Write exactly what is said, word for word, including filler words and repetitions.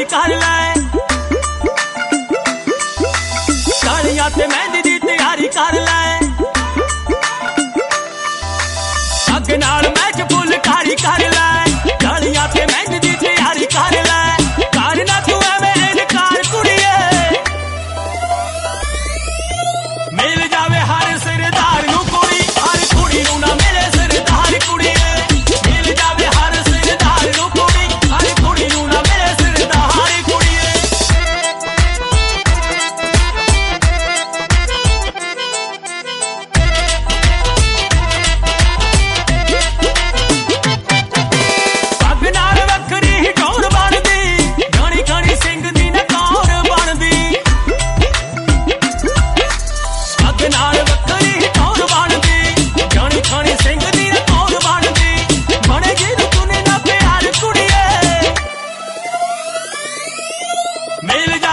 कर लै, तालियां ते मेहंदी दी तैयारी कर लै, अग नाल मैच फुलकारी कर लै, तालियां ते मेहंदी दी तैयारी कर लै, कर ना तू एवें इनकार कुड़िए, मिल जावे हर सरदार नू कुड़ी, हर कुड़ी नू ना मिले सरदार कुड़िए, मिल जावे हर सरदार नू कुड़ी, हर कुड़ी नू ना मिले सरदार कुड़िए। पग नाल वखरी ही टौर बनदी, घणी घणी सिंह दी ना कौर बनदी, पग नाल वखरी ही टौर बनदी, घणी घणी सिंह दी ना कौर बनदी, बने जिन्नू तूने ना प्यार कुड़िए, मिल